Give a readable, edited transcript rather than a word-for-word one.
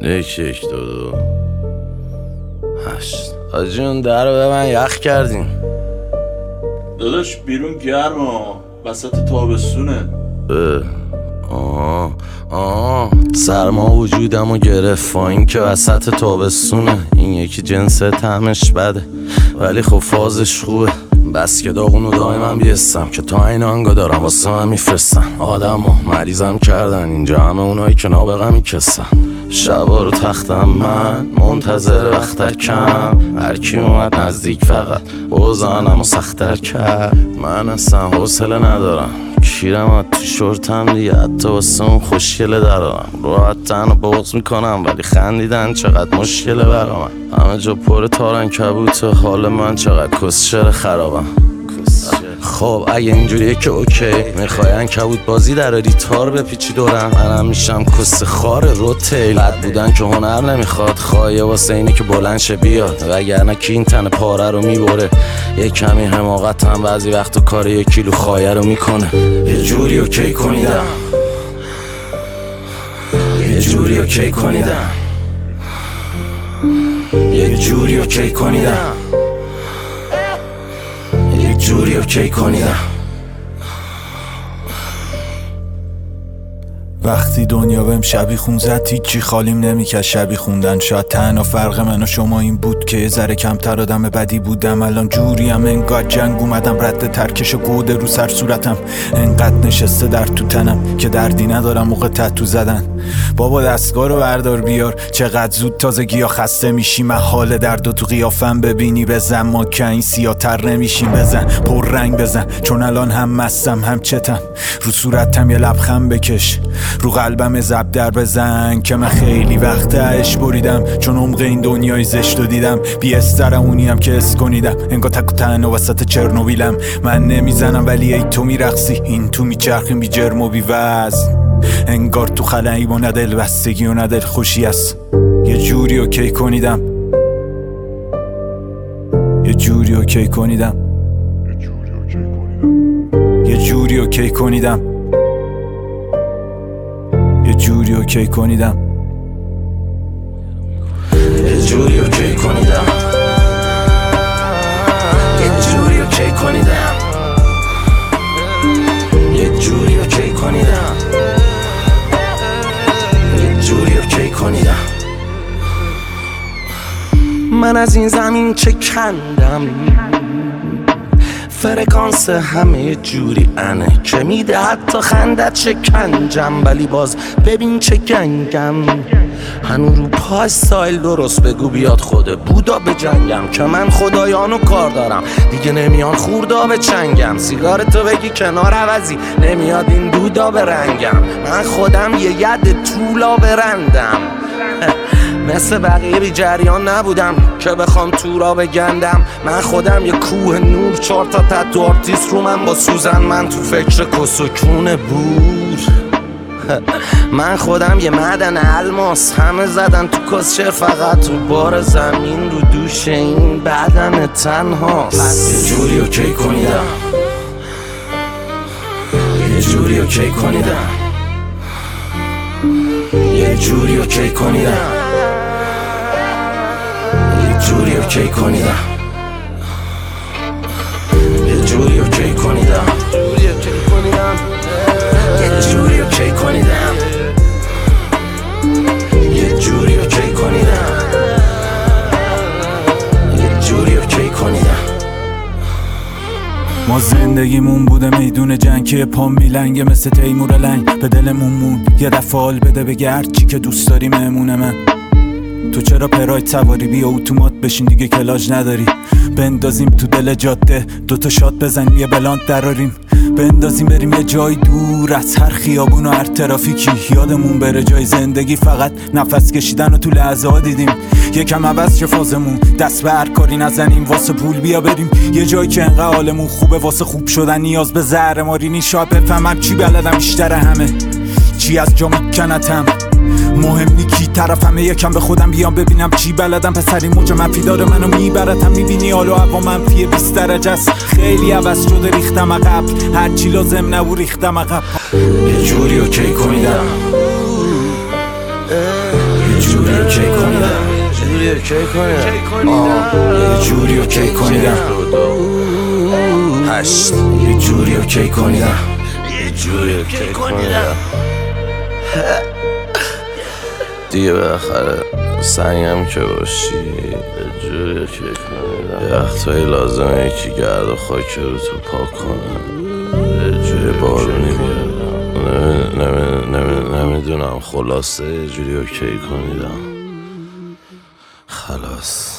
1 2 8 حاجی اون در رو به من یخ کردیم داداش بیرون گرمه وسط تابستونه. سرما وجودمو گرفت با این که وسط تابستونه. این یکی جنس طعمش بده ولی خب فازش خوبه. بس که داغونو دائما بیستم که تا این آنگا دارم واسه من میفرستن. آدمو مریضم کردن اینجا همه اونایی که نابغه میکسن. شبا رو تختم من منتظر وقتکم. هرکی اومد نزدیک فقط بزنمو سختر کرد. من اصلا حوصله ندارم کیرم تو شورتم دیگه. حتی واسه اون خوشگله درارم راحت تنو بغض میکنم ولی خندیدن چقدر مشکله برا من. همه جا پر تارن کبوته حال من چقدر کسچر خرابم. خب اگه اینجوریه که اوکی میخواین کبوت بازی دراری تار بپیچی دورم. منم میشم کس خار روتیل. بد بودن که هنر نمیخواد خواهیه واسه اینی که بلند شه بیاد. وگرنه کی این تن پاره رو میبره. یه کمی حماقت هم بعضی وقتا کار 1 کیلو خایه رو میکنه. یه جوری اوکی کنیدم یه جوری اوکی کنیدم یه جوری اوکی کنیدم یه جوری اوکی کنیدم. وقتی دنیا بهم شبی خون زد هیچی خالیم نمیکرد شبی خوندن. شاید تنها فرق من و شما این بود که یه ذره کمتر آدم بدی بودم. الان جوریم انقدر جنگ اومدم رد ترکش و گوده رو سر صورتم. انقدر نشسته در تو تنم که دردی ندارم موقع تتو زدن. بابا دستگاه رو بردار بیار چقدر زود تازگی ها خسته میشی. من حال درد و تو قیافم ببینی بزن ما که این سیاتر نمیشیم. بزن پر رنگ بزن چون الان هم مستم هم چتم. رو صورتم یه لبخند بکش رو قلبم زب در بزن که من خیلی وقت عشق بریدم. چون عمق این دنیای زشت رو دیدم بی استرم اونیم که اس کنیدم. انگار تک و تن و وسط چرنوبیلم. من نمیزنم ولی ای تو میرقصی. این تو میچرخیم بی جرم و بی وزن. انگار تو خلایی و ندل بستگی و ندل خوشی است. یه جوری اوکی کنیدم یه جوری اوکی کنیدم یه جوری اوکی کنیدم یه جوری اوکی کنیدم یه جوری اوکی کنیدم یه جوری اوکی کنیدم یه جوری اوکی کنیدم یه جوری اوکی کنیدم. من از این زمین چه کندم فرکانس همه جوری انه که میده حتی خندت چه کنجم. ولی باز ببین چه گنگم هنو رو پای سایل درست بگو بیاد خود بودا به جنگم. که من خدایانو کار دارم دیگه نمیان خوردا به چنگم. سیگارتو بگی کنار عوضی نمیاد این دودا به رنگم. من خودم یه ید طولا برندم مثل بقیه بی جریان نبودم که بخوام تو را بگندم. من خودم یه کوه نور 4 تا تتو آرتیست رو من با سوزن. من تو فکر کسکون بور من خودم یه معدن الماس. همه زدن تو کسچر فقط تو بار زمین رو دوش این بدن تنهاست. یه جوری اوکی کنیدم یه جوری اوکی کنیدم یه جوری اوکی کنیدم یه جوری اوکی کنیدم یه جوری اوکی کنیدم یه جوری اوکی کنیدم یه جوری اوکی کنیدم یه جوری اوکی کنیدم. ما زندگیمون بوده میدون جنگ که پام میلنگه مثل تیمور لنگ. به دلمون مون یه دفعه حال بده بگه هرچی که دوست داری مهمونه من. تو چرا پراید سواری بیا اتومات بشین دیگه کلاج نداری. بندازیم تو دل جاده 2 تا شات بزنیم یه بلانت دراریم. بندازیم بریم یه جای دور از هر خیابون و هر ترافیکی. یادمون بره جای زندگی فقط نفس کشیدن و تو لحظه ها دیدیم. یکم عوض شه فازمون دست به هر کاری نزنیم واسه پول بیا بریم یه جایی که انقدر حالمون خوبه. واسه خوب شدن نیاز به زهر ماری نی. شاید بفهمم چی بلدم بیشتر همه چی از جا میکنتم. مهم نی کی طرفمه یکم به خودم بیام ببینم چی بلدم. پسری موج منفی داره منو میبرتم. میبینی حالو هوا منفیه 20 درجه است. خیلی عوض شده ریختم عقب هرچی لازم نبود ریختم عقب. یه جوری اوکی کنیدم یه جوری اوکی کنیدم جوری اوکی کنیدم یه جوری اوکی کنیدم 8 یه جوری اوکی کنیدم یه جوری اوکی کنیدم دیگه بالاخره سنگم که باشی یه جوری اوکی کنیدم یه وقتایی لازمه یکی گرد و خاک رو تو پاک کنم یه جوری بارونی بیارم نمیدونم خلاصه یه جوری اوکی کنیدم خلاص